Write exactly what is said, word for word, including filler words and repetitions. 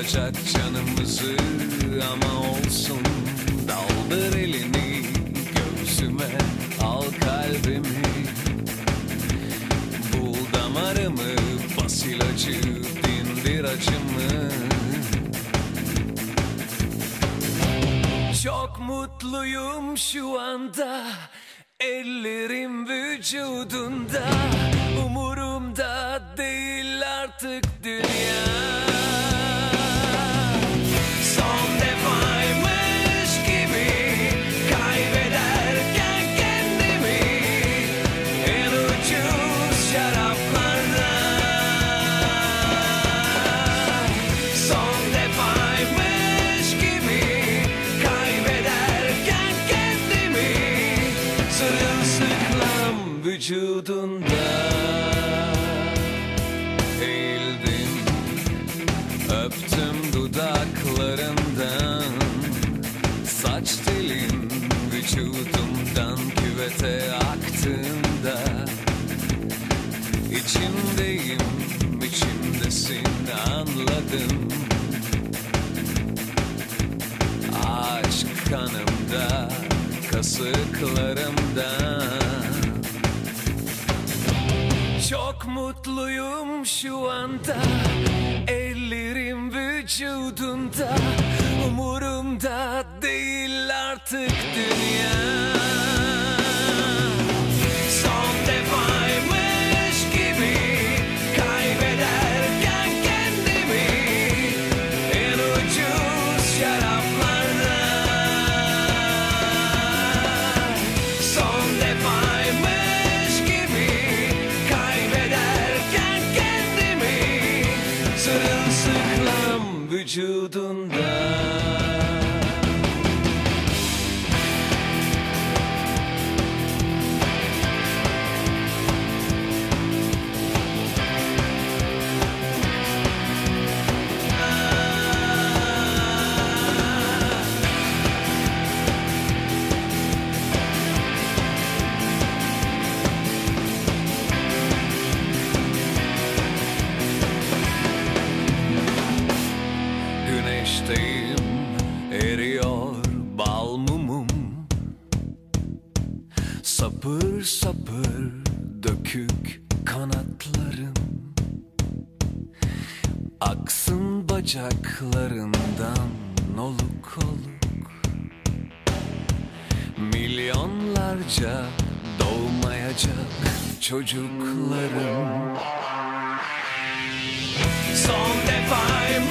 Alacak canımızı ama olsun. Daldır elini göğsüme, al kalbimi. Bul damarımı, bas ilacı, dindir acımı. Çok mutluyum şu anda, ellerim vücudunda. Umurumda değil artık dünya. Son defaymış gibi kaybederken kendimi en ucuz şaraplarda. Son defaymış gibi kaybederken kendimi sırılsıklam vücudunda. Eğildim, öptüm dudaklarından, saç telin vücudumdan küvete aktığında. İçimdeyim, içimdesin anladım. Aşk kanımda, kasıklarımda. Çok mutluyum şu anda, ellerim vücudunda. Umurumda değil artık dünya. Son defaymış gibi kaybederken kendimi en ucuz şaraplarda. Son defaymış gibi kaybederken kendimi sırılsıklam vücudunda. Güneşteyim, eriyor bal mumum. Sapır sapır dökük kanatlarım, aksın bacaklarından oluk oluk. Milyonlarca doğmayacak çocuklarım. Son defayım